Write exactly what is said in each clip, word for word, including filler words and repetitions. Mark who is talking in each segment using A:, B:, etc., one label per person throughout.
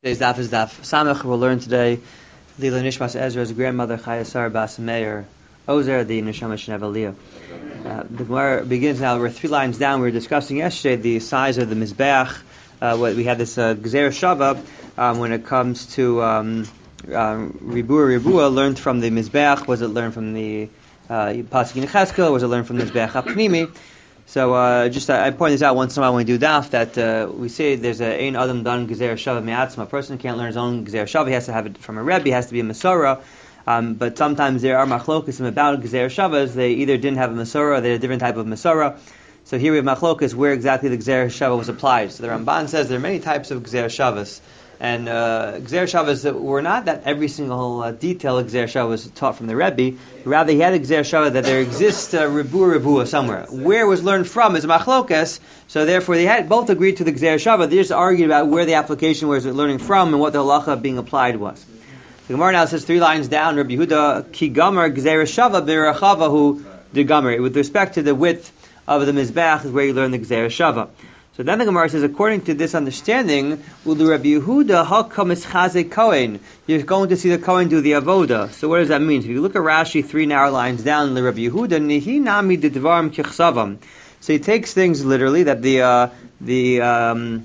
A: Today's daf is daf Samech. We'll learn today the Nishmas Ezra's grandmother Chayasar Bas Meir Ozer, the Neshama Shnev Aliyah. Uh, the Gemara begins now. We're three lines down. We were discussing yesterday the size of the Mizbeach. Uh, what we had this uh, Gzer Shava um, when it comes to um, um, Ribua Ribua learned from the Mizbeach. Was it learned from the uh, Pasuk in Cheskel? Was it learned from the Mizbeach Apnimi? So uh, just uh, I point this out once in a while when we do daf that uh, we say there's a ein adam dan gezer shava me'atzma. A person can't learn his own gezer shava. He has to have it from a rebbe. He has to be a Masorah. Um, but sometimes there are machlokas about gezer shavas. They either didn't have a Masorah or they had a different type of Masorah. So here we have machlokas where exactly the gezer shava was applied. So the Ramban says there are many types of gezer shavas. And uh, Gzer Shavas were not that every single uh, detail of Gzer Shava was taught from the Rebbe. Rather, he had a Gzer Shava that there exists uh, Ribua Ribua somewhere. Where it was learned from is Machlokas, so therefore they had both agreed to the Gzer Shava. They just argued about where the application was learning from and what the halacha being applied was. The Gemara now says three lines down, Rabbi Yehuda, Ki Gomer Gzer Shava B'Rachavahu De Gomer. With respect to the width of the Mizbeach is where you learn the Gzer Shava. So then the Gemara says, according to this understanding, will the Rabbi Yehuda hakam ischaze Kohen? You're going to see the Kohen do the avoda. So what does that mean? So if you look at Rashi, three narrow lines down, the Rabbi Yehuda nihi nami didvarim kichsavam. So he takes things literally that the uh, the um,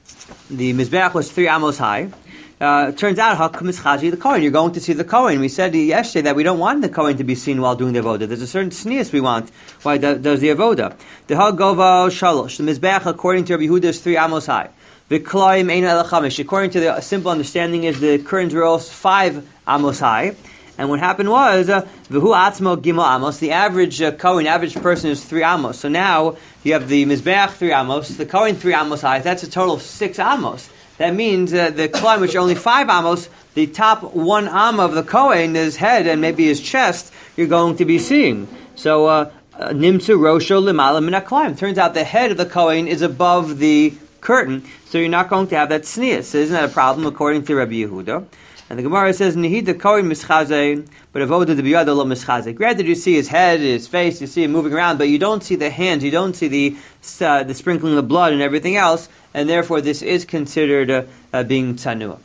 A: the mizbeach was three amos high. Uh, turns out, hakam ischaze the Kohen. You're going to see the Kohen. We said yesterday that we don't want the Kohen to be seen while doing the avoda. There's a certain sneas we want while he does the avoda. The hagova shalosh. The mizbeach, according to Rabbi Yehuda, is three amos high. The klaim ein elachamish. According to the simple understanding, is the curtains were also five amos high. And what happened was, uh, v'hu atzmo gimel amos. The average uh, Kohen, average person is three amos. So now you have the mizbeach three amos, the Kohen three amos high. That's a total of six amos. That means uh, the klaim, which are only five amos, the top one am of the Kohen, his head and maybe his chest, you're going to be seeing. So, uh, nimtzu rosho limala min haklaim. Turns out the head of the Kohen is above the curtain, so you're not going to have that sneas. So isn't that a problem according to Rabbi Yehuda? And the Gemara says, Nihid the Kohen mischaze, but avoda the biyad lo mischaze. Granted, you see his head, his face, you see him moving around, but you don't see the hands, you don't see the uh, the sprinkling of blood and everything else, and therefore this is considered uh, uh, being tzanua.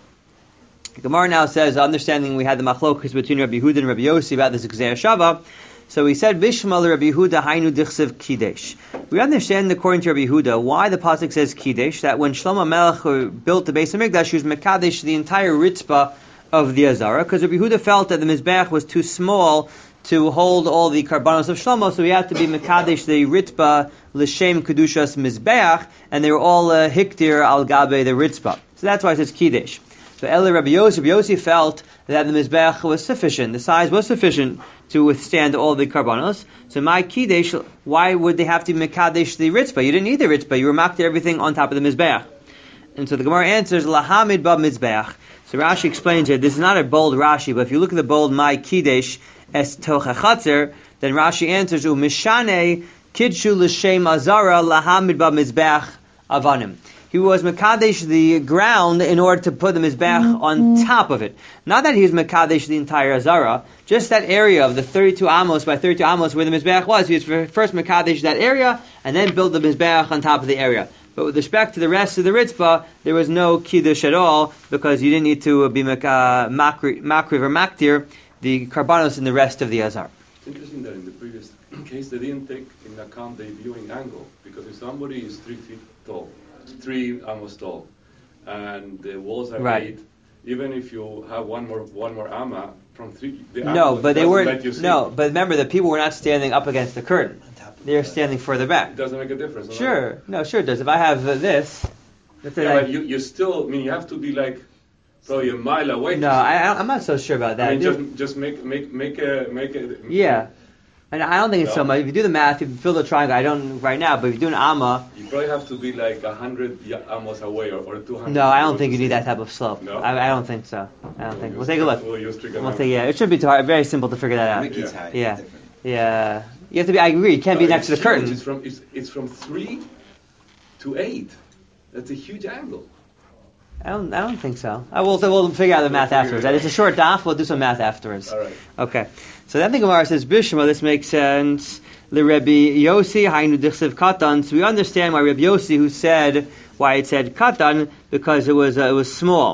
A: The Gemara now says, understanding we had the machlokas between Rabbi Yehuda and Rabbi Yossi about this Gzer Shava, so he said, Bishmal Rabbi Yehuda hainu dichsev kidesh. We understand, according to Rabbi Yehuda, why the pasuk says kidesh, that when Shlomo Melech built the Beis HaMikdash, he was mekadesh the entire ritzpah of the Azara, because Rabbi Yehuda felt that the Mizbeach was too small to hold all the karbanos of Shlomo, so he had to be mekadesh the ritzpah l'shem kedushas Mizbeach, and they were all uh, hiktir al gabe the ritzpah. So that's why it says kidesh. So Eli Rabbi Yossi, Rabbi Yossi felt that the Mizbeach was sufficient, the size was sufficient to withstand all the karbanos. So my kidesh, why would they have to mekadesh the ritzpah? You didn't need the ritzpah, you were makter everything on top of the Mizbeach. And so the Gemara answers, lahamid ba Mizbeach. So Rashi explains here, this is not a bold Rashi, but if you look at the bold my kidesh es tochachatzer, then Rashi answers, u mishane kidshu l'shem azara lahamid ba Mizbeach avanim. He was mekadesh the ground in order to put the Mizbeach mm-hmm. on top of it. Not that he was mekadesh the entire Azara, just that area of the thirty-two amos by thirty-two amos where the Mizbeach was. He was first mekadesh that area and then built the Mizbeach on top of the area. But with respect to the rest of the ritzpah, there was no kiddush at all because you didn't need to be uh, makriv or maktir the karbanos in the rest of the Azar.
B: It's interesting that in the previous case they didn't take in account the viewing angle, because if somebody is three feet tall, three amos tall, and the walls are
A: right.
B: eight, even if you have one more one more amma from three, the
A: no, but they weren't. No,
B: it.
A: but remember the people were not standing up against the curtain. They're standing further back.
B: It doesn't make a difference.
A: Sure, no, sure it does. If I have uh, this, let's say
B: yeah,
A: I,
B: but you you still, I mean, you have to be like probably a mile away.
A: No, I, I'm not so sure about that.
B: I mean, just just make make make a make a.
A: Yeah. And I don't think it's
B: no.
A: so much. If you do the math, if you fill the triangle, I don't right now, but if you do an amma...
B: You probably have to be like one hundred amos away or, or two hundred.
A: No, I don't think you need that type of slope.
B: No?
A: I, I don't think so. I don't
B: we'll
A: think. We'll take a look.
B: We'll,
A: we'll take, yeah, it should be too hard. Very simple to figure that out.
C: Mickey's high.
A: Yeah. Yeah. You have to be, I agree, you can't
B: no,
A: be next to the
B: huge.
A: curtain.
B: It's from, it's, it's from three to eight. That's a huge angle.
A: I don't. I don't think so. I will. We'll figure out the math afterwards. It's a short daf. We'll do some math afterwards.
B: All right.
A: Okay. So then the Gemara says, Bishma. This makes sense. The Rabbi Yossi Hainu Dichsev Katan. So we understand why Rabbi Yossi, who said why it said Katan, because it was uh, it was small.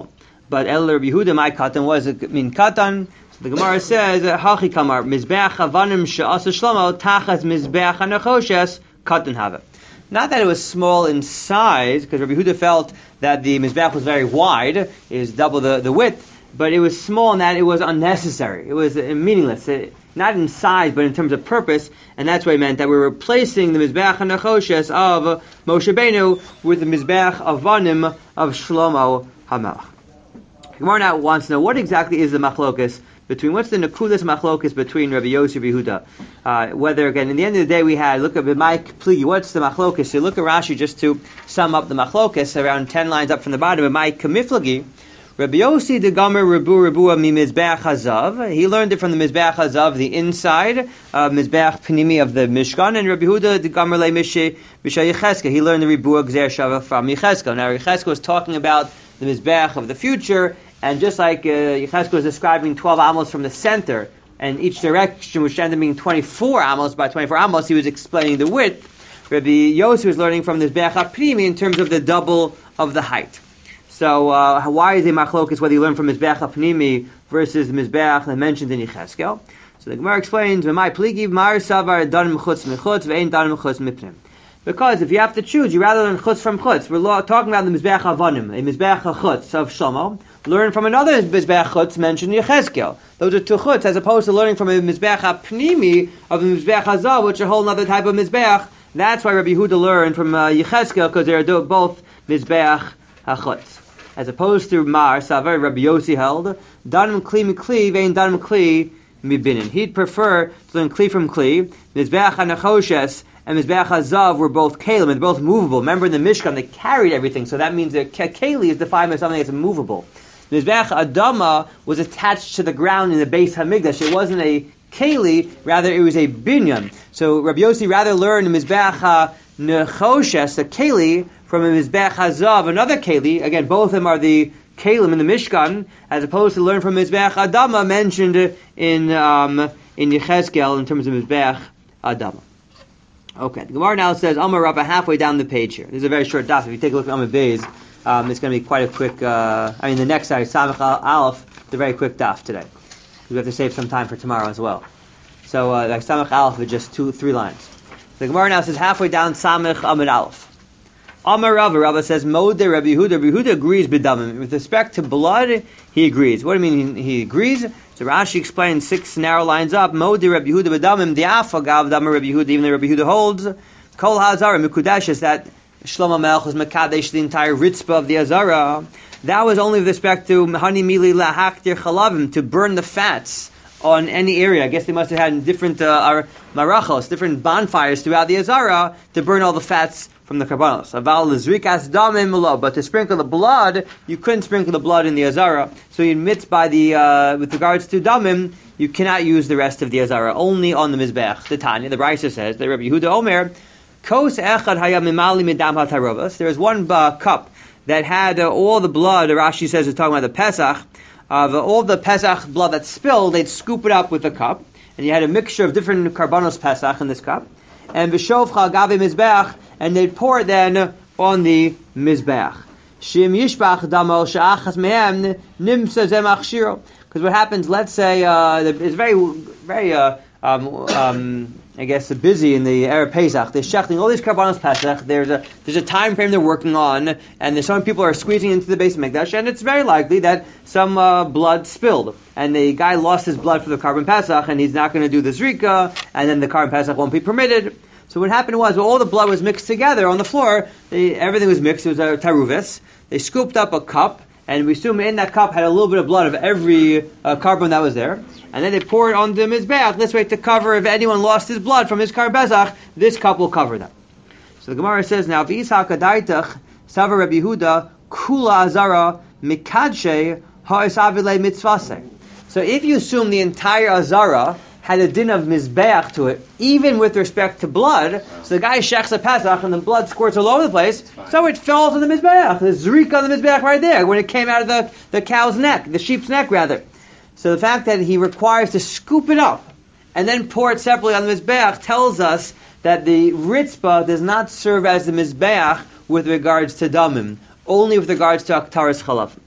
A: But El Rabbi Yehuda, my katan, was it mean katan? So the Gemara says, Hachi kamar, Mizbeach Havanim she'asa Shlomo, tachas Mizbeach HaNechoshes, katan hava. Not that it was small in size, because Rabbi Yehuda felt that the Mizbeach was very wide, it was double the, the width, but it was small in that it was unnecessary. It was meaningless. It, not in size, but in terms of purpose, and that's what it meant, that we were replacing the Mizbeach HaNechoshes of Moshe Benu with the Mizbeach Avanim of Shlomo HaMelech. Gemara now wants to know, what exactly is the machlokas between, what's the nekudas machlokas between Rabbi Yossi and Yehuda? Uh, whether, again, in the end of the day we had, look at B'mai Pligi, what's the machlokas? So look at Rashi just to sum up the machlokas, around ten lines up from the bottom, B'mai Kamiflagi, Rabbi Yossi de Gomer Rebu Rebua mi Mizbeach Hazav. He learned it from the Mizbeach Hazav, the inside uh, Mizbeach Pnimi of the Mishkan, and Rabbi Yehuda de Gomer Le Mishay Mishay Yecheska. He learned the Rebua Gzer Shava from Yecheska. Now Yecheska was talking about the Mizbeach of the future, and just like uh, Yecheska was describing twelve amos from the center, and each direction which ended up being twenty-four amos by twenty-four amos, he was explaining the width. Rabbi Yossi was learning from the Mizbeach Pnimi in terms of the double of the height. So uh, why is a machlokas whether you learn from Mizbeach HaPnimi versus the Mizbeach that mentioned in Yechezkel? So the Gemara explains, "V'mai pligi mar savar danim chutz mechutz ve'ein danim chutz mipnim." Because if you have to choose, you rather learn chutz from chutz. We're lo- talking about the Mizbeach Avanim, a Mizbeach chutz of Shlomo. Learn from another Mizbeach chutz mentioned in Yechezkel. Those are two chutz, as opposed to learning from a Mizbeach HaPnimi of the Mizbeach Hazav, which is a whole other type of Mizbeach. That's why Rabbi Yehuda learned from uh, Yechezkel, because they are both Mizbeach HaChutz. As opposed to Mar, Savar, Rabbi Yossi held, Danim Kli Mikli, Vein Danim Kli Mibinin. He'd prefer to learn Kli from Kli. Mizbeach HaNechoshes and Mizbeach HaZav were both Kalim, and both movable. Remember in the Mishkan, they carried everything, so that means that Keli is defined as something that's movable. Mizbeach Adama was attached to the ground in the base Hamikdash. It wasn't a Keli, rather it was a Binyan. So Rabbi Yossi rather learned Mizbeach HaNechoshes, the Keli, from a Mizbeach Hazav, another Keli. Again, both of them are the Kalim in the Mishkan, as opposed to learn from Mizbeach Adama mentioned in um, in Yechezkel in terms of Mizbeach Adama. Okay, the Gemara now says Amar Rabbah halfway down the page here. This is a very short daf. If you take a look at Amar Beis, um, it's going to be quite a quick. Uh, I mean, the next side, Samach Aleph, it's a very quick daf today. We have to save some time for tomorrow as well. So, uh, like Samach Aleph with just two, three lines. The Gemara now says halfway down Samach Amar Aleph. Amar Rava, Rava says, Mode Rabbi Yehuda, Rabbi Yehuda agrees b'damim. With respect to blood, he agrees. What do you mean he, he agrees? So Rashi explains six narrow lines up, Mode Rabbi Yehuda b'damim, the afagav damar Rabbi Yehuda, even though Rabbi Yehuda holds, Kol ha'azara, Mikudash, is that Shlomo Melech was Mekadesh, the entire ritzpah of the Azara. That was only with respect to Hani Mili Lahaktir Chalavim, to burn the fats on any area. I guess they must have had different uh, marachos, different bonfires throughout the Azara to burn all the fats from the karbanos. Aval l'zrikas damim lo, but to sprinkle the blood, you couldn't sprinkle the blood in the Azara. So he admits by the uh, with regards to damim, you cannot use the rest of the Azara, only on the mizbech. The Tanya, the Brisa says that Rabbi Yehuda Omer, kos echad haya mimali midam hatarovas. There was one uh, cup that had uh, all the blood. Rashi says is talking about the Pesach. Of uh, all the Pesach blood that spilled, they'd scoop it up with the cup, and you had a mixture of different karbanos Pesach in this cup. And v'shovcha gavi mizbech, and they'd pour it then on the mizbech. Shim yishbach damo she'achas mehem nimsa zemach shiro. Because what happens, let's say, uh, it's very, very, uh, um, um, I guess, busy in the Erev Pesach. They're shechting all these karbanos Pesach. There's a there's a time frame they're working on, and there's some people are squeezing into the base of Mikdash, and it's very likely that some uh, blood spilled, and the guy lost his blood for the Karban Pesach, and he's not going to do the Zrika, and then the Karban Pesach won't be permitted. So what happened was, well, all the blood was mixed together on the floor. They, everything was mixed. It was a taruvis. They scooped up a cup, and we assume in that cup had a little bit of blood of every uh, carbon that was there. And then they pour it on the mizbeach this way to cover if anyone lost his blood from his Karban Pesach, this cup will cover them. So the Gemara says now, V'ishak adaitach savar Rabbi Yehuda kula azara mikadshe ha'isavile mitzvase. So if you assume the entire azara had a din of mizbeach to it, even with respect to blood, so the guy shechs a Pesach and the blood squirts all over the place, so it falls on the mizbeach. There's zrik on the mizbeach right there when it came out of the, the cow's neck, the sheep's neck rather. So the fact that he requires to scoop it up and then pour it separately on the mizbeach tells us that the ritzpah does not serve as the mizbeach with regards to damim, only with regards to aktaris chalav.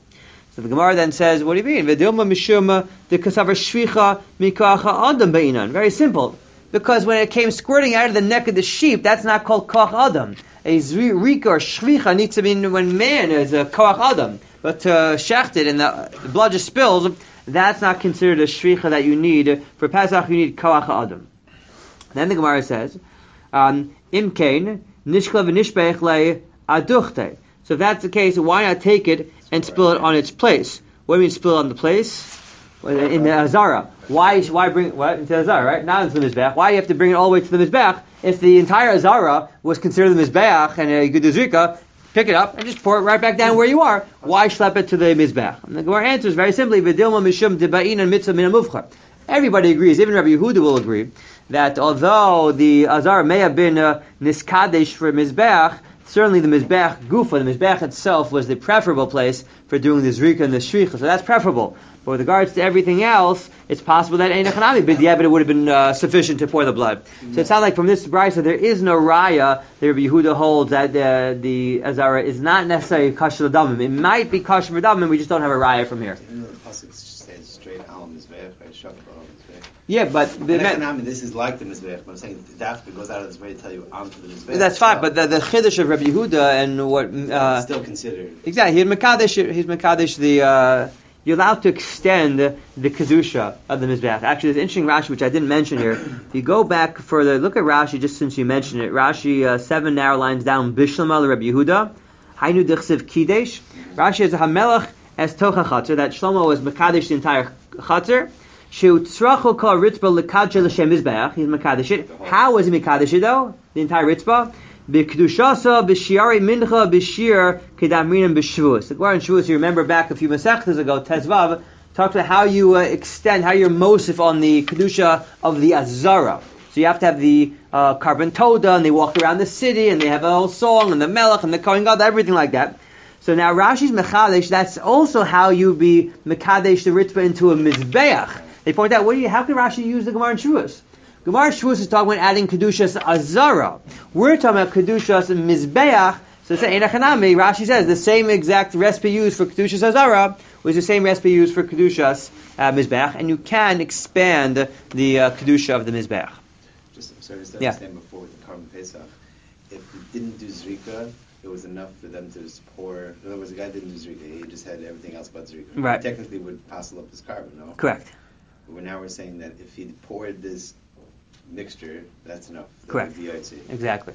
A: So the Gemara then says, what do you mean? V'dilma mishuma the kasavar shvicha mikacha adam be'inan. Very simple. Because when it came squirting out of the neck of the sheep, that's not called koach adam. A zrika or shvicha needs to be when man is a koach adam. But to uh, shecht it and the, the blood just spills, that's not considered a shvicha that you need. For Pesach, you need koach adam. Then the Gemara says, um, imkein nishkla v'nishbech le aduchte. So if that's the case, why not take it and spill it on its place? What do you mean spill it on the place? In the Azara. Why why bring what into the Azara, right? Not into the Mizbeach. Why do you have to bring it all the way to the Mizbeach? If the entire Azara was considered the Mizbeach and a good Zrika, pick it up and just pour it right back down where you are. Why schlep it to the Mizbeach? And the Gemara answers very simply, V'dilma mishum deba'in and mitzvah min mufchar. Everybody agrees, even Rabbi Yehuda will agree, that although the Azara may have been uh, niskadesh for Mizbeach, certainly the Mizbeach Gufa, the Mizbeach itself, was the preferable place for doing the Zrika and the Shricha, so that's preferable. But with regards to everything else, it's possible that Ein Echanami B'diavad it would have been uh, sufficient to pour the blood. Mm-hmm. So it sounds like from this brisa there is no raya that Rabbi Yehuda holds that uh, the Azara is not necessarily kasher l'damim. It might be kasher l'damim, we just don't have a raya from here.
C: You know, the pasuk says straight al Mizbeach, right? Shakal al Mizbeach.
A: Yeah, but the
C: Echanami, this is like the Mizbeach, but I'm saying the dafka goes out of this way to tell you onto the Mizbeach.
A: That's fine, but the, the chiddush of Rabbi Yehuda and what uh,
C: still considered
A: exactly he's mekadesh he's mekadesh the. Uh, You're allowed to extend the kedusha of the mizbeach. Actually, there's an interesting Rashi which I didn't mention here. If you go back further, look at Rashi just since you mentioned it. Rashi uh, seven narrow lines down. Bishlama Rabbi Yehuda, Hainu dichsev kidesh. Rashi has a hamelach as tocha chatzar that Shlomo was mekadesh the entire chatzar. Shu tzrachu kol ritzba lekadcha l'shem mizbeach. He's mekadesh it. How was he mekadesh it though? The entire ritzba. B'kedushasa b'shiari mincha b'shir kedamrinim b'shvus. The Gemara in Shvus, you remember back a few masechtas ago, Tezvav talked about how you uh, extend, how you're mosif on the kedusha of the azara. So you have to have the uh, carbon toda, and they walk around the city, and they have a whole song, and the melech, and the kohen gadol, everything like that. So now Rashi's mekadesh, that's also how you be mekadesh the ritva into a mizbeach. They point out, what do you, how can Rashi use the Gemara in Shvus? Gemara Shavuos is talking about adding Kedushas Azara. We're talking about Kedushas Mizbeach. So it's Ein Echanami. Rashi says the same exact recipe used for Kedushas Azara was the same recipe used for Kedushas uh, Mizbeach, and you can expand the uh, Kedusha of the Mizbeach.
C: Just sorry, to
A: yeah.
C: understand before the Karban Pesach, if we didn't do Zrika, it was enough for them to just pour. In other words, the guy didn't do Zrika; he just had everything else but Zrika.
A: Right.
C: He technically would passel up his carbon, no?
A: Correct.
C: But now we're saying that if he poured this mixture, that's enough. That
A: Correct.
C: would be I C.
A: Exactly.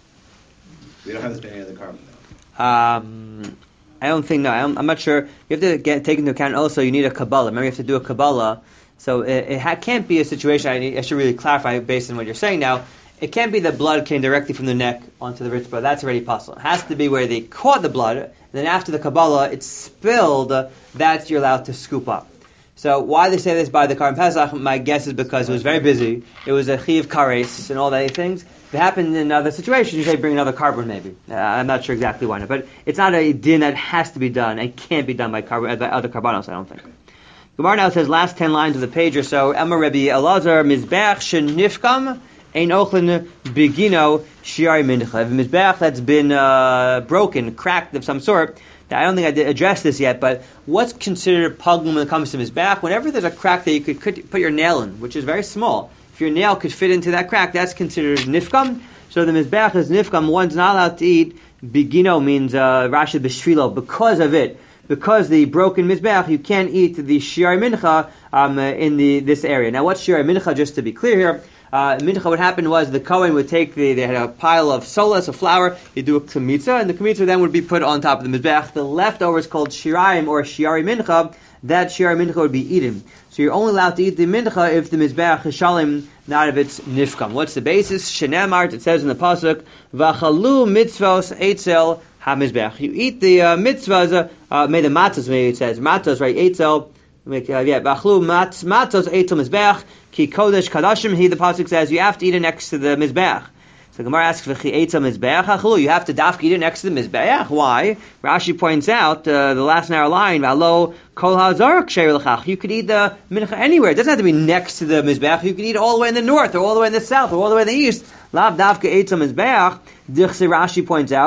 C: We don't have this many other carbon though.
A: Um, I don't think no. I'm, I'm not sure. You have to get take into account also. You need a Kabbalah. Remember, you have to do a Kabbalah. So it, it ha- can't be a situation. I, need, I should really clarify based on what you're saying now. It can't be that blood came directly from the neck onto the ritzvah. That's already possible. It has to be where they caught the blood, and then after the Kabbalah, it spilled. That's you're allowed to scoop up. So why they say this by the Karban Pesach, my guess is because it was very busy. It was a chiv kares and all that things. If it happened in other situations, you say bring another carbon maybe. Uh, I'm not sure exactly why, but it's not a din that has to be done and can't be done by, carbon, by other carbonos, I don't think. Gemara now says last ten lines of the page or so. Emma Rebbe Elazar mizbeach shenifkam ein ochlin begino shiari mincha. Mizbeach that's been uh, broken, cracked of some sort. I don't think I did address this yet, but what's considered pugum when it comes to mizbeach? Whenever there's a crack that you could, could put your nail in, which is very small, if your nail could fit into that crack, that's considered nifkam. So the mizbeach is nifkam. One's not allowed to eat. Begino means uh, Rashi b'shvilo, because of it. Because the broken mizbeach, you can't eat the shiari mincha um, uh, in the this area. Now, what's shiari mincha? Just to be clear here. Uh, mincha, what happened was the Kohen would take the, they had a pile of solas, of flour, he'd do a kmitza, and the kmitza then would be put on top of the mizbeach. The leftovers called shirayim or shiari mincha, that shiari mincha would be eaten. So you're only allowed to eat the mincha if the mizbeach is shalim, not if it's nifkam. What's the basis? Shenemart, it says in the pasuk, v'chalu mitzvos eitzel ha-mizbeach. You eat the uh, mitzvahs, uh, made the matzahs, maybe it says, matzahs, right, eitzel, Make, uh, yeah, bachlu matzos eitel mizbeach ki kodesh kadashim. He the pasuk says you have to eat it next to the mizbeach. So Gemara asks v'chi eitel mizbeach achlu. You have to dafka eat it next to the mizbeach. Why? Rashi points out uh, the last narrow line. V'alo kol hazar ksher l'chach. You could eat the mincha anywhere. It doesn't have to be next to the mizbeach. You could eat it all the way in the north, or all the way in the south, or all the way in the east. Lav dafka eitel mizbeach. Dichse Rashi points out.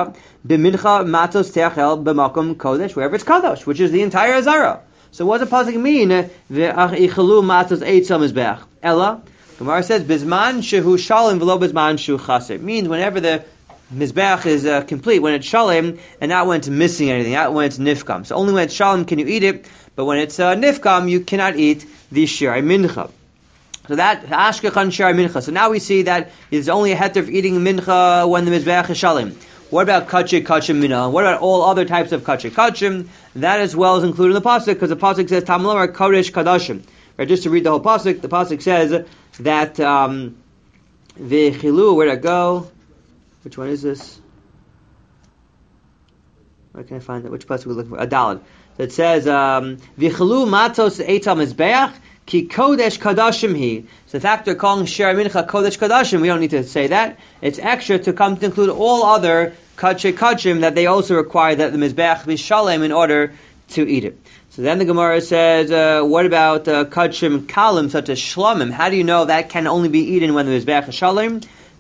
A: b'mincha matzos teachel b'makom kodesh, wherever it's kadosh, which is the entire Azara. So what does the pasuk mean? V'achilu matzos eitzam mizbeach. Ella, Gemara says, bizman shehu shalim v'lo bizman shehu chaser. Means whenever the mizbeach is uh, complete, when it's shalim, and not when it's missing anything, not when it's nifkam. So only when it's shalim can you eat it, but when it's uh, nifkam, you cannot eat the shirei mincha. So that ashkechan shirei mincha. So now we see that there's only a heter of eating mincha when the mizbeach is shalim. What about kachik kachim mina? What about all other types of kachik kachim? That as well is included in the pasuk, because the pasuk says tamlamar kodesh kadashim. Right, just to read the whole pasuk, the pasuk says that um, v'chilu. Where'd I go? Which one is this? Where can I find it? Which pasuk are we looking for? A daled. That says v'chilu matzos eitam mizbeach ki kodesh kadashim he. So the fact they're calling shirei mincha kodesh kadashim, we don't need to say that. It's extra to come to include all other kachei kachim that they also require that the mizbeach be shalem in order to eat it. So then the Gemara says, uh, what about uh, kachim kalim such as shlamim? How do you know that can only be eaten when the mizbeach is shalem?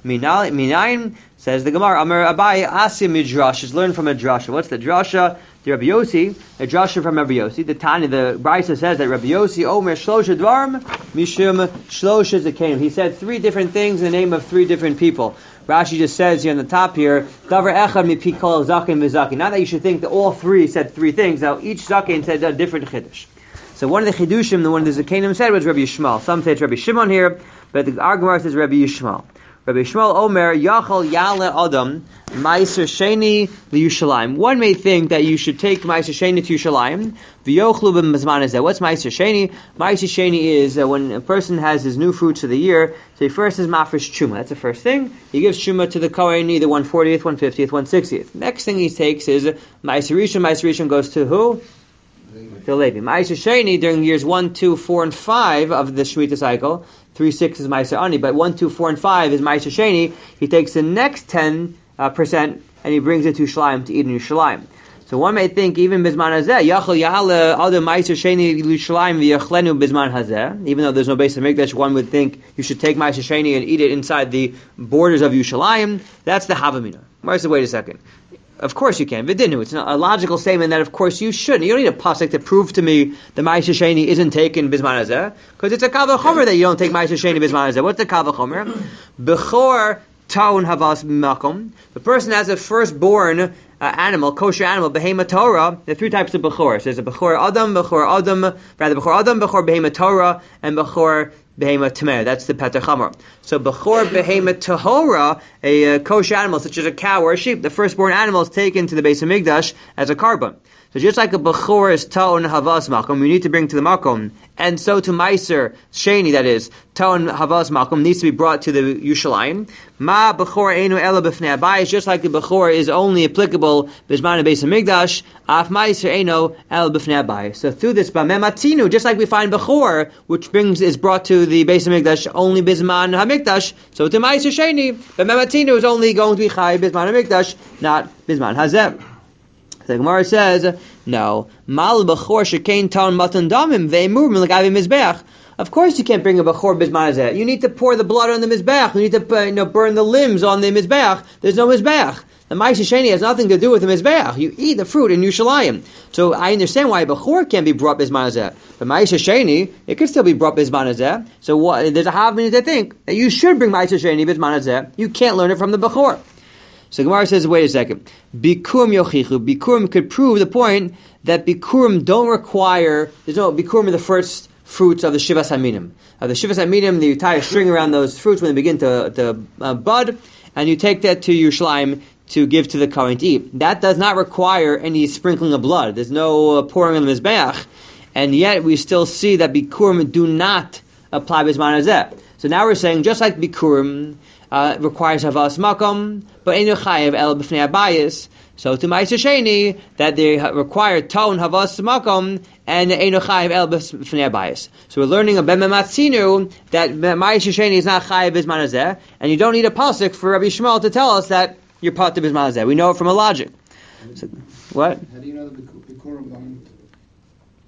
A: Minayin, says the Gemara, Amar Abai Asim Midrash, is learned from a drasha. What's the drasha? The Rabbi Yossi, a drasha from Rabbi Yossi. The Tani, the Brisa says that Rabbi Yossi Omer Shlosha Dvarim Mishum Shlosha Zakenim. He said three different things in the name of three different people. Rashi just says here on the top here, Davar Echad Mipi Kol Zaken V'Zaken. Not that you should think that all three said three things. Now each Zaken said a different chiddush. So one of the chidushim, the one of the Zakenim said was Rabbi Yishmael. Some say it's Rabbi Shimon here, but the argument says Rabbi Yishmael. Rabbi Shmuel Omer Yachal Yale Adam Ma'aser Sheni LiYushalayim. One may think that you should take Ma'aser Sheni to Yushalayim. V'yochlu b'mazman hazeh. What's Ma'aser Sheni? Ma'aser Sheni is uh, when a person has his new fruits of the year. So he first is mafresh truma. That's the first thing. He gives truma to the kohen, either one fortieth, one fiftieth, one sixtieth. Next thing he takes is Ma'aser Rishon. Ma'aser Rishon goes to who? The Levi. Ma'aser Sheni during years one, two, four, and five of the Shemitah cycle. Three, six is Ma'aser Ani, but one, two, four, and five is Ma'aser Sheni. He takes the next ten uh, percent and he brings it to Shalayim to eat in Yerushalayim. So one may think even Bizman Hazeh, Yachal Ya'ala Adam Ma'aser Sheni Yerushalayim v'Yachlenu Bizman Hazeh. Even though there's no base of Mikdash, one would think you should take Ma'aser Sheni and eat it inside the borders of Yerushalayim. That's the Havamina. Where's the wait a second? Of course you can. Vidinu. It's a logical statement that of course you shouldn't. You don't need a pasuk to prove to me the Ma'aser Sheni isn't taken Bizman Hazeh, because it's a Kal V'chomer that you don't take Ma'aser Sheni Bizman Hazeh. What's the Kal V'chomer? Bechor Taun Havas Makom. The person has a firstborn uh, animal, kosher animal, Behema Torah. There are three types of Bechor. So there's a Bechor Adam, Bechor Adam, rather Bechor Adam, Bechor Behema Torah, and Bechor Behema Tamer. That's the Peter Chamor. So Bechor Behema Tahora, a uh, kosher animal such as a cow or a sheep, the firstborn animal is taken to the base of Mikdash as a carbon. So just like a Bechor is Ta'on Havas Makom, you need to bring to the Makom, and so to Ma'aser Sheni, that is, Ta'on Havas Makom, needs to be brought to the Yerushalayim. Ma Bechor Einu Ela B'fnei Abayis, just like the Bechor is only applicable B'zman Beis HaMikdash, Af Ma'aser Einu Ela B'fnei Abayis. So through this, B'mematinu, just like we find Bechor, which brings is brought to the Beis HaMikdash only B'zman HaMikdash, so to Ma'aser Sheni, B'mematinu is only going to be Chai B'zman HaMikdash, not B'zman Hazeh. The Gemara says, no. Mal b'chor shekain taun matan damim ve'emur milagavi mizbeach. Of course you can't bring a b'chor bisman hazeh. You need to pour the blood on the mizbeach. You need to uh, you know, burn the limbs on the mizbeach. There's no mizbeach. The Ma'aser Sheni has nothing to do with the mizbeach. You eat the fruit in Yerushalayim. So I understand why a b'chor can be brought bisman hazeh. But Ma'aser Sheni, it could still be brought bisman hazeh. So what, there's a havamina to think that you should bring Ma'aser Sheni bisman hazeh. You can't learn it from the b'chor. So Gemara says, wait a second. Bikurim yochichu. Bikurim could prove the point that Bikurim don't require, there's no, Bikurim are the first fruits of the Shivas Haminim. Of the Shivas Haminim, you tie a string around those fruits when they begin to, to uh, bud, and you take that to Yerushalayim to give to the Kohen to eat. That does not require any sprinkling of blood. There's no uh, pouring on the Mizbeach. And yet we still see that Bikurim do not apply Bizman Hazeh. So now we're saying, just like Bikurim, Uh, requires havas makom, but einu chayev el b'fnei abayis. So to Ma'aser Sheni, that they require taun havas makom and einu chayev el b'fnei abayis. So we're learning a b'mematzinu that Ma'aser Sheni is not chayev b'zman hazeh, and you don't need a pasuk for Rabbi Shmuel to tell us that you're part of b'zman hazeh. We know it from a logic. So, what?
D: How do you know the Bikurim don't?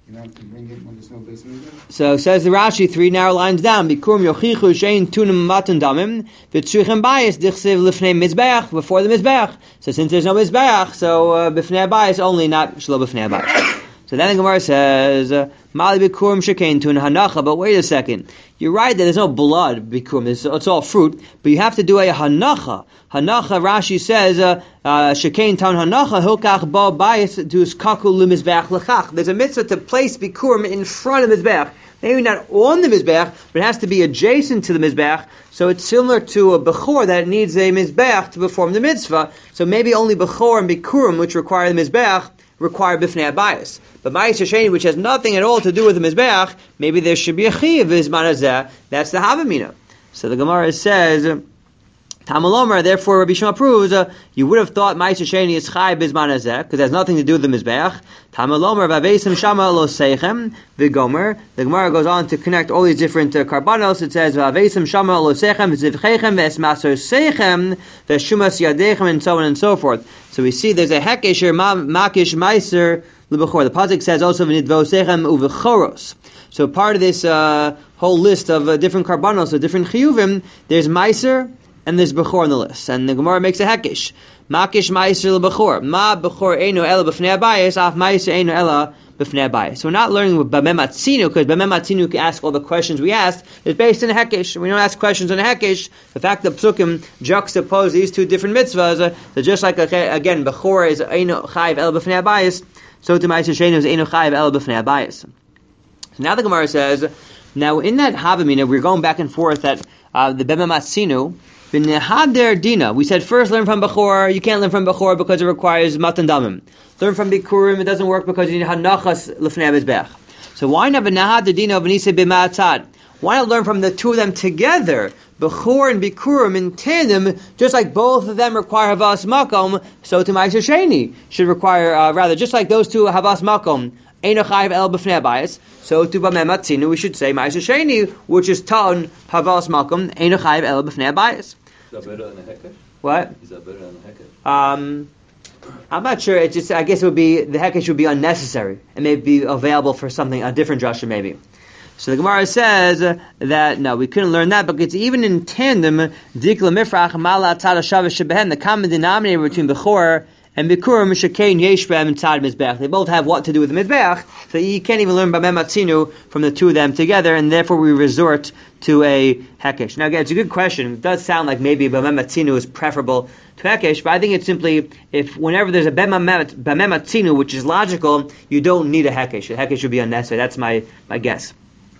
D: You don't have to bring it when there's no base movement?
A: So says the Rashi, three narrow lines down. Bikurim yochichu shein tunim matan damim v'tzuchem bayis dichsev lifnei mizbeach, before the mizbeach. So since there's no mizbeach, so uh, b'fnei bayis only, not shlo b'fnei bayis. So then the Gemara says, Mali bikurim shekein tun hanacha. But wait a second, you're right that there's no blood bikurim. It's, it's all fruit, but you have to do a hanacha. Hanacha, Rashi says, shekein tun hanacha hilkach ba bayis to skaku limizbeach lechach. There's a mitzvah to place bikurim in front of mizbeach. Maybe not on the mizbeach, but it has to be adjacent to the mizbeach. So it's similar to a bechor that needs a mizbeach to perform the mitzvah. So maybe only bechor and bikurim, which require the mizbeach, require bifnei abayis. But ma'is hasheni, which has nothing at all to do with the mizbeach, maybe there should be a chiv bizman hazeh. That's the havamina. So the Gemara says, Tamalomer, therefore Rabbi Shema proves, uh, you would have thought ma'is hasheni is chai bizman hazeh, because it has nothing to do with the mizbeach. Tamalomer, v'aveisim shama lo seichem, v'gomer. The Gemara goes on to connect all these different uh, karbanos. It says, v'aveisim shama lo seichem, v'zivchechem, v'esmaser seichem, v'shumas yadechem, and so on and so forth. So we see there's a hekesh here, makish meiser l'bechor. The pasuk says also v'nidvo seichem u'v'choros. So part of this uh, whole list of uh, different karbanos, of different chiyuvim, there's meiser and there's bechor on the list. And the Gemara makes a hekesh. Makish meiser l'bechor. Ma bechor eino ela b'fnei abayis, af meiser eino ela b'fnei abayis. So we're not learning with b'mem atzinu, because b'mem atzinu can ask all the questions we asked. It's based in a hekesh. We don't ask questions on a hekesh. The fact that psukim juxtapose these two different mitzvahs, uh, so just like, uh, again, bechor is eino chayiv ela b'fnei abayis, so to meiser sheinu is eino chayiv ela b'fnei abayis. So now the Gemara says, now in that havamina, we're going back and forth that uh, the b'mem atzinu, B'nehader dina. We said first learn from Bechor. You can't learn from Bechor because it requires matan damim. Learn from Bikurim. It doesn't work because you need hanachas lefnei mizbeach. So why not b'nehader dina v'nisei b'ma'atzad? Why not learn from the two of them together, Bechor and Bikurim in tandem, just like both of them require havas makom, so to ma'aser sheni should require, uh, rather, just like those two havas makom, eino chayiv el b'fnei abayis, so to b'mem atzinu we should say ma'aser sheni, which is ton havas makom, eino chayiv el b'fnei abayis.
B: Is that better than a hekesh?
A: What?
B: Is that better than a hekesh?
A: Um, I'm not sure. It just, I guess it would be, the hekesh would be unnecessary. It may be available for something, a different drasha maybe. So the Gemara says uh, that, no, we couldn't learn that, because even in tandem, dikla mifrach, mala tzad hashavish shebehen, the common denominator between Bechor and Bikurim, shekein yesh b'hem tzad mizbeach. They both have what to do with the mizbeach, so you can't even learn b'mem atzinu from the two of them together, and therefore we resort to a hekesh. Now again, it's a good question. It does sound like maybe b'mem atzinu is preferable to hekesh, but I think it's simply, if whenever there's a b'mem atzinu, which is logical, you don't need a hekesh. A hekesh should be unnecessary. That's my, my guess.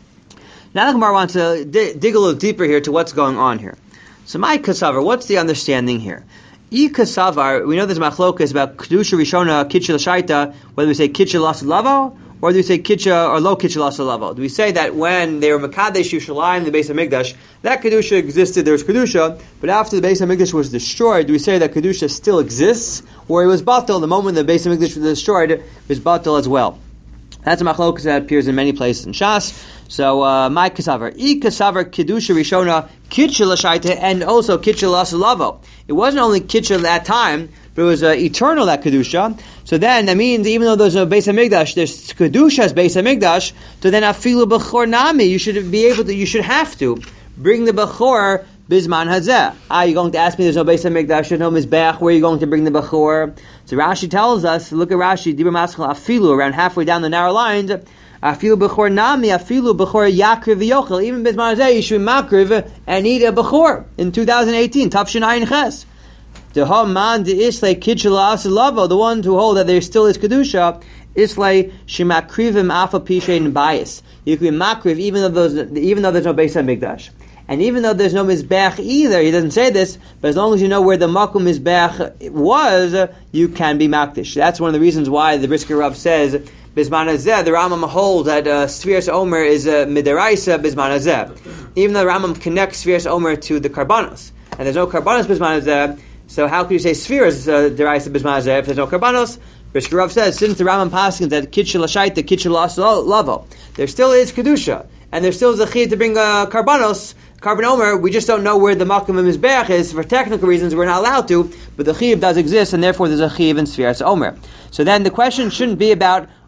A: Now the Gemara wants to d- dig a little deeper here to what's going on here. So my kasavar, what's the understanding here? I kasavar, we know there's machlokas about kedusha rishona kitcha l'shaita, whether we say kitcha l'asad lavo, or do we say kitcha or lo kitcha l'asad lavo? Do we say that when they were mekadesh Yerushalayim, the Beis HaMikdash, that kedusha existed, there was kedusha, but after the Beis HaMikdash was destroyed, do we say that kedusha still exists, or it was batel, the moment the Beis HaMikdash was destroyed, it was batel as well? That's a machlokas that appears in many places in Shas. So, uh, my kasavar, I kasavar kedusha rishona kitcha l'shaita, and also kitcha l'asad lavo. It wasn't only kitcha at that time, but it was uh, eternal, that kedusha. So then that means even though there's no Beis HaMikdash, there's kedusha's Beis HaMikdash. So then afilu bechor nami, you should be able to, you should have to bring the bechor bizman hazeh. Ah, you're going to ask me, there's no Beis HaMikdash, there's no mizbeach, where are you going to bring the bechor? So Rashi tells us, look at Rashi, Dibur Maschal afilu, around halfway down the narrow lines, afilu bechor nami, afilu bechor yakriv v'yochel. Even bizman hazeh, you should be makriv and eat a bechor in two thousand eighteen, Tafshin Ayin Ches. The man the islay kitcha l'asad lavo, the one who hold that there still is kedusha, islay shemakrivim afa pishein bias. You can be makriv even though those, even though there's no Beis HaMikdash. And even though there's no mizbeach either, he doesn't say this, but as long as you know where the makom mizbeach was, you can be makdish. That's one of the reasons why the Brisker Rav says, Bisman Hazeh, the Rambam holds that uh, Sfiras Omer is uh, midaraisa Bisman Hazeh. Even though the Rambam connects Sfiras Omer to the Karbanos, and there's no Karbanos Bisman Hazeh, so how could you say Sfiras uh, deraisa Bisman Hazeh if there's no Karbanos? Brisker Rav says, since the Rambam paskins that kitcha l'shaita, kitcha l'asad lavo, there still is kedusha, and there still is a chiyuv to bring uh, Karbanos, Carbon Omer, we just don't know where the Makam of Mizbeach is. For technical reasons, we're not allowed to, but the Chiyuv does exist, and therefore there's a Chiyuv in Sfiras Omer. So then the question shouldn't be about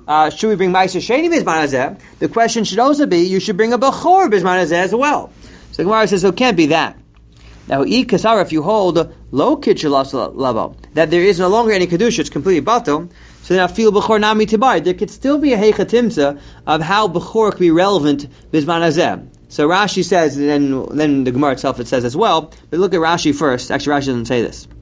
A: uh, should we bring Ma'aser Sheni Bizman Hazeh? The question should also be, you should bring a Bechor Bizman Hazeh as well. So the Gemara says, so it can't be that. Now, if you hold low kitchel level, that there is no longer any kedusha, it's completely batel, so then I feel bechor nami tibar. There could still be a heichatimsa of how bechor could be relevant bizman hazeh. So Rashi says, and then, then the Gemara itself it says as well, but look at Rashi first. Actually, Rashi doesn't say this.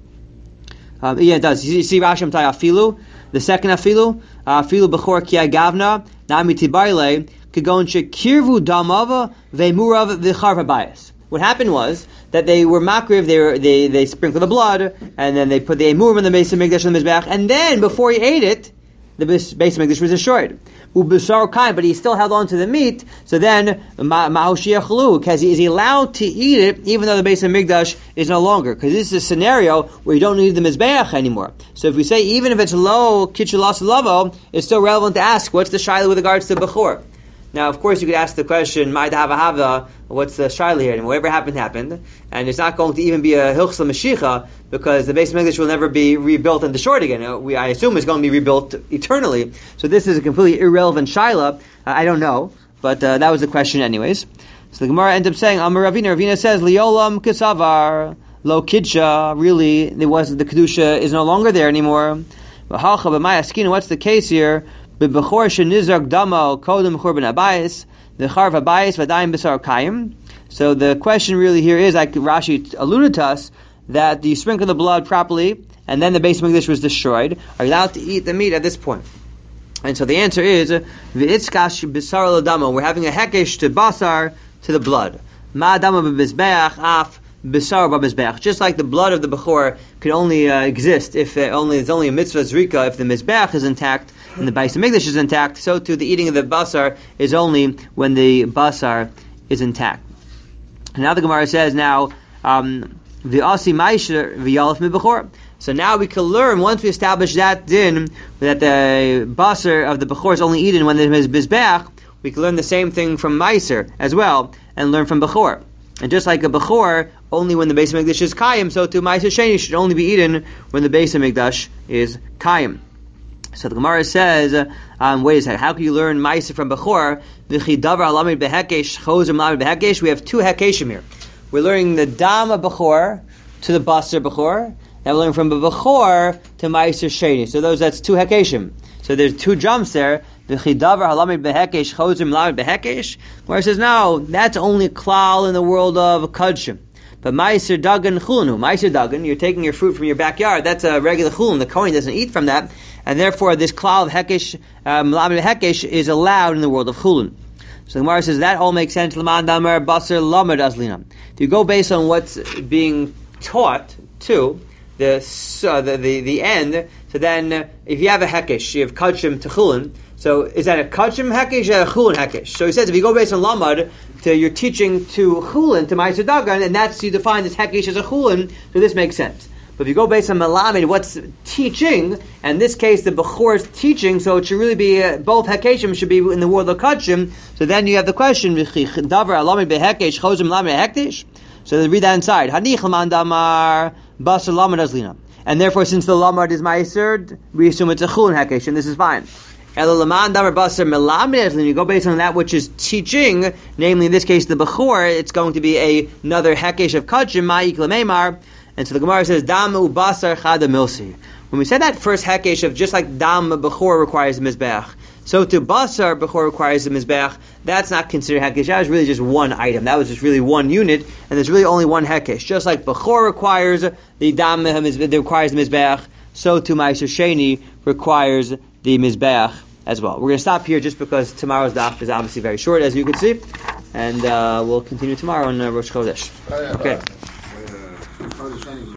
A: Um, yeah, it does. You see Rashi Amtai afilu, the second afilu, afilu bechor kia gavna, nami tibarle, kagon shekirvu damava, ve'murav v'charva bayis. What happened was that they were makriv, they were, they they sprinkled the blood, and then they put the emurim in the base of Mikdash and the mizbeach, and then before he ate it, the base of Mikdash was destroyed. Ubisar kain, but he still held on to the meat. So then, ma'oshiachlu, because is he allowed to eat it even though the base of Mikdash is no longer? Because this is a scenario where you don't need the mizbeach anymore. So if we say even if it's low kitchulas lavo, it's still relevant to ask what's the shaila with regards to bechor. Now, of course, you could ask the question, "Ma'id hava hava," what's the shaila here? And whatever happened, happened. And it's not going to even be a hilchos l'mashicha, because the base of Mikdash will never be rebuilt and destroyed again. We, I assume it's going to be rebuilt eternally. So this is a completely irrelevant shaila. Uh, I don't know, but uh, that was the question anyways. So the Gemara ends up saying, Amar Ravina, Ravina says, Liolam kisavar, lo kidcha, really, there was, the kedusha is no longer there anymore. What's the case here? B'bechor shenizrak damo kodem churban abayis, the charv abayis v'adayim b'sar kayim. So the question really here is, like Rashi alluded to us, that you sprinkle the blood properly, and then the base of Mikdash was destroyed. Are you allowed to eat the meat at this point? And so the answer is, v'itzkash b'sar l'damo. We're having a hekesh to basar, to the blood. Ma damo b'mizbeach af b'sar b'mizbeach. Just like the blood of the bechor could only uh, exist if uh, only it's only a mitzvah zrika if the mizbeach is intact and the bais of Mikdash is intact, so too the eating of the basar is only when the basar is intact. And now the Gemara says, now, um, v'asi ma'isher v'yalef mi-bechor. So now we can learn, once we establish that din, that the basar of the bechor is only eaten when there is bizbeach, we can learn the same thing from ma'isher as well, and learn from bechor. And just like a bechor, only when the base of Mikdash is kayim, so too ma'isher sheni should only be eaten when the base of Mikdash is kayim. So the Gemara says, um, wait a second, how can you learn Ma'aser from Bechor? We have two Hekeshim here. We're learning the Dam of Bechor to the Basar Bechor, and we're learning from Bechor to Ma'aser Sheni. So those, that's two Hekeshim. So there's two jumps there. Gemara says, no, that's only klal in the world of Kadshim. But Ma'aser Dagan Chulunu, Ma'aser Dagan, you're taking your fruit from your backyard, that's a regular Chulun, the Kohen doesn't eat from that. And therefore, this klal of hekesh, melamed hekesh, is allowed in the world of chulun. So the Gemara says that all makes sense. L'man damer basar lamed azlina. If you go based on what's being taught to the uh, the, the the end, so then uh, if you have a hekesh, you have kachim to chulun. So is that a kachim hekesh or a chulun hekesh? So he says if you go based on lamed, to you're teaching to chulun to ma'aser dagan, and that's you define this hekesh as a chulun. So this makes sense. But if you go based on Melamed, what's teaching, and in this case the Bechor is teaching, so it should really be, uh, both Hekeshim should be in the world of Kachim, so then you have the question, so they read that inside, and therefore since the Lamad is Ma'aser, we assume it's a Chulun Hekesh, and this is fine. You go based on that which is teaching, namely in this case the Bechor, it's going to be a, another Hekesh of Kachim, Ma'ik Lamemar. And so the Gemara says, Dam u basar chada milsi. When we said that first hekesh of just like Dam bechor requires the mizbeach, so to basar bechor requires the mizbeach, that's not considered hekesh. That was really just one item. That was just really one unit, and there's really only one hekesh. Just like bechor requires the Dam, it requires the mizbeach, so to Ma'aser Sheni requires the mizbeach as well. We're going to stop here just because tomorrow's daf is obviously very short, as you can see, and uh, we'll continue tomorrow on uh, Rosh Chodesh. Okay.